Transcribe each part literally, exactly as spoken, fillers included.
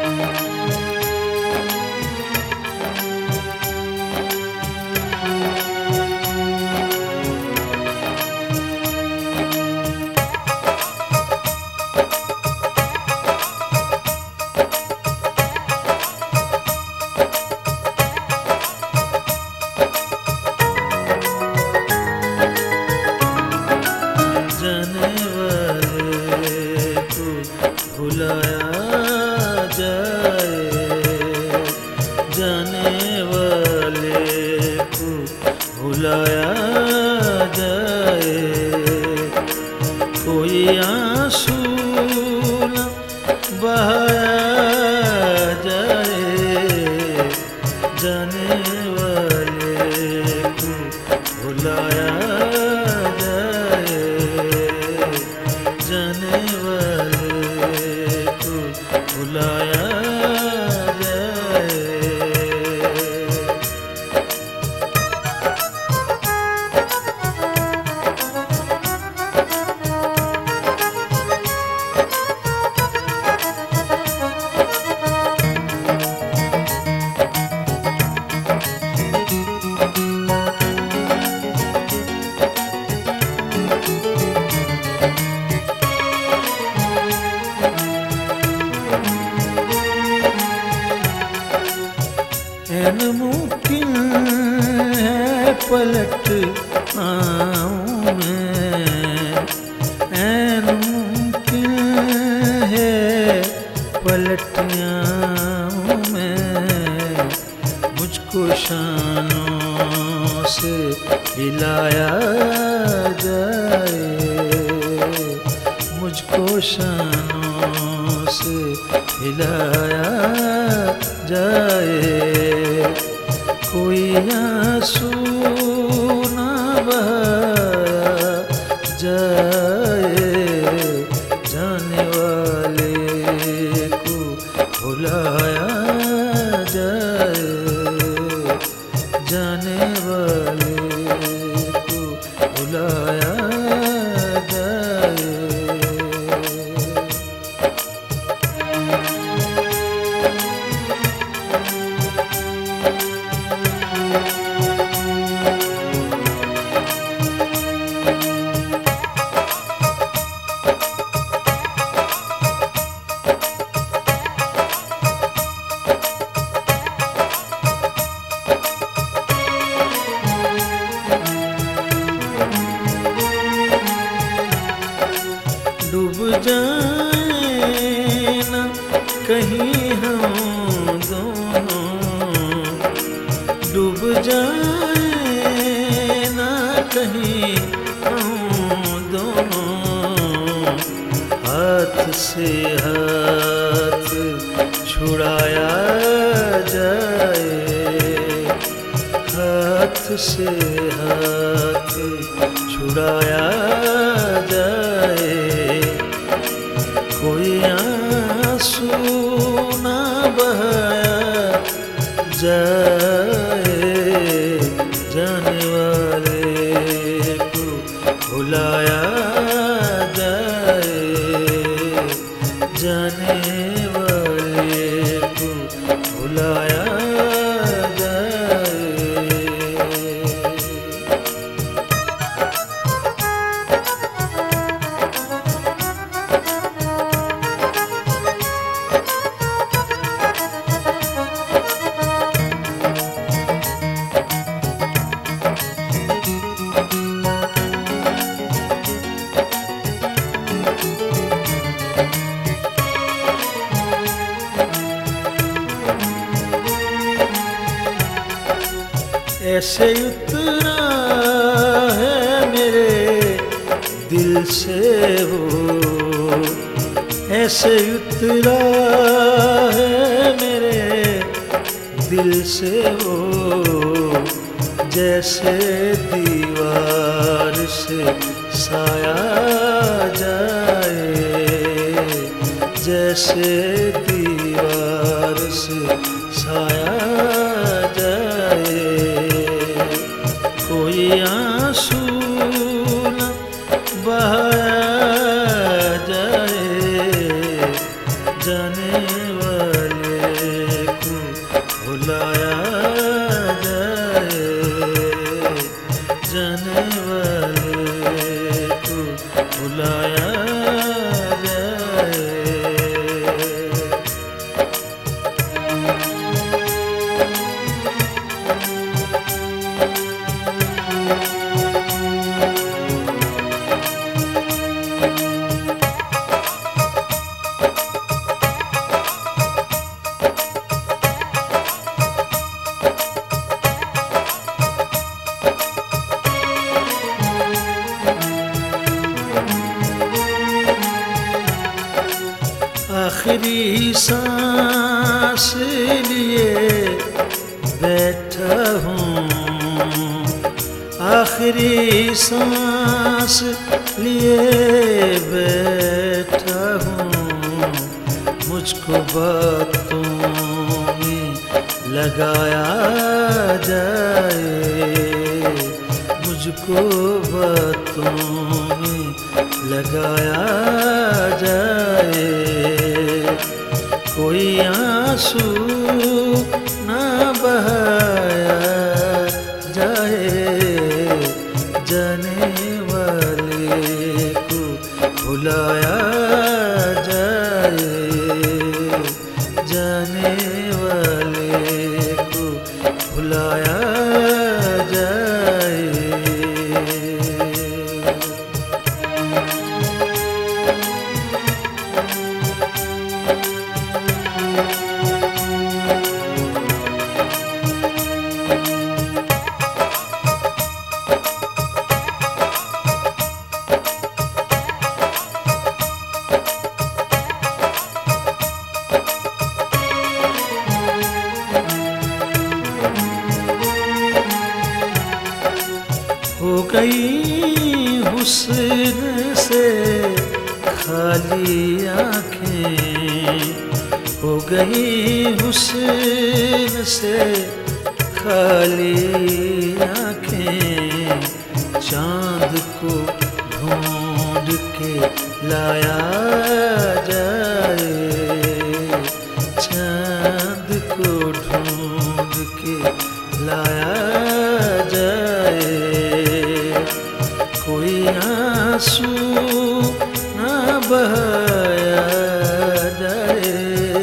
जाने वाले को भुलाया जाए, कोई आंसू न बहाया जाए, जाने वाले को भुलाया जाए, जाने वाले को भुलाया जाए। ऐन मुमकिन है पलट आऊं मैं, ऐन मुमकिन है पलट आऊं मैं, मुझको शानों से हिलाया जाए, मुझको शानों से हिलाया जाए, कोई आंसू न बहाया जाए, जाने वाले को भुलाया जाए, जाने वाले को भुलाया जाए। डूब जाए ना कहीं हम दोनों, डूब जाए ना कहीं हम दोनों, हाथ से हाथ छुड़ाया जाए, हाथ से हाथ छुड़ाया जाए, कोई आंसू न बहाया जाए, जाने वाले को भुलाया जाए, जाने वाले को भुलाया जाए। ऐसे उतरा है मेरे दिल से वो, ऐसे उतरा है मेरे दिल से वो, जैसे दीवार से साया जाए, जैसे दीवार से साया जाए, कोई आंसू न बहाया जाए, जाने वाले सांस लिए बैठा हूँ, आखिरी सांस लिए बैठा हूँ। मुझको बातों में लगाया जाए, मुझको बातों में लगाया जाए। कोई आंसू ना बहाया जाए, जाने वाले को भुलाया जाए, जाने वाले को भुलाया जाए। हो गई हुस्न से खाली आँखें, हो गई हुस्न से खाली आँखें। चाँद को ढूंढ के लाया जाए, चाँद को ढूंढ के लाया जाए। कोई आंसू ना बहाया जाए,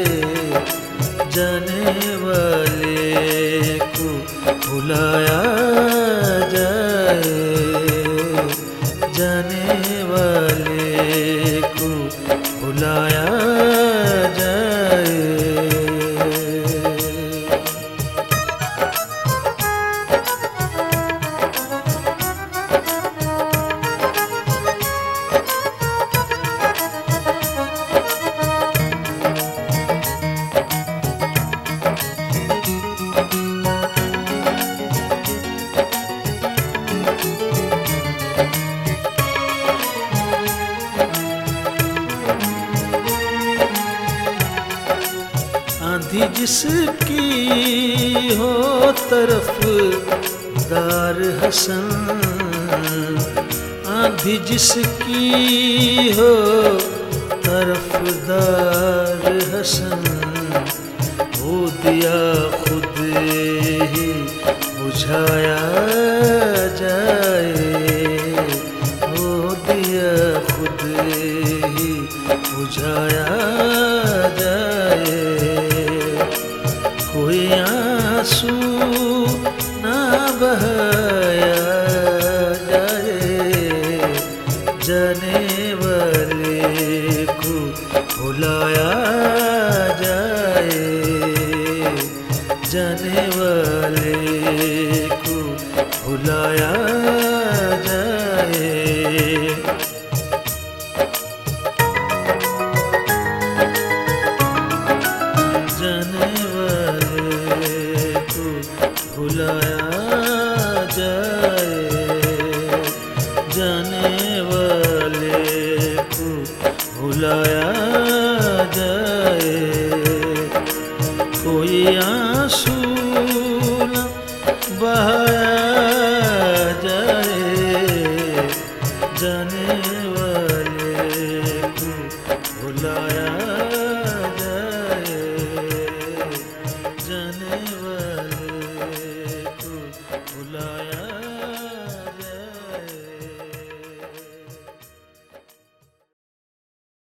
जाने वाले को भुलाया जाए, जाने वाले को भुलाया जाए। आंधी जिसकी हो तरफ दार हसन, आंधी जिसकी हो तरफदार हसन। वो दिया खुद ही बुझाया जाए, वो दिया खुद ही बुझाया जाए। कोई आंसू ना बहाया जाए, जाने वाले को भुलाया जाए, जाने वाले को भुलाया जाए। जाने वाले को भुलाया जाए, जाने वाले को भुलाया जाए। कोई आंसू न बहाया जाए, जाने वाले को भुलाया जाए, जाने वाले को भुलाया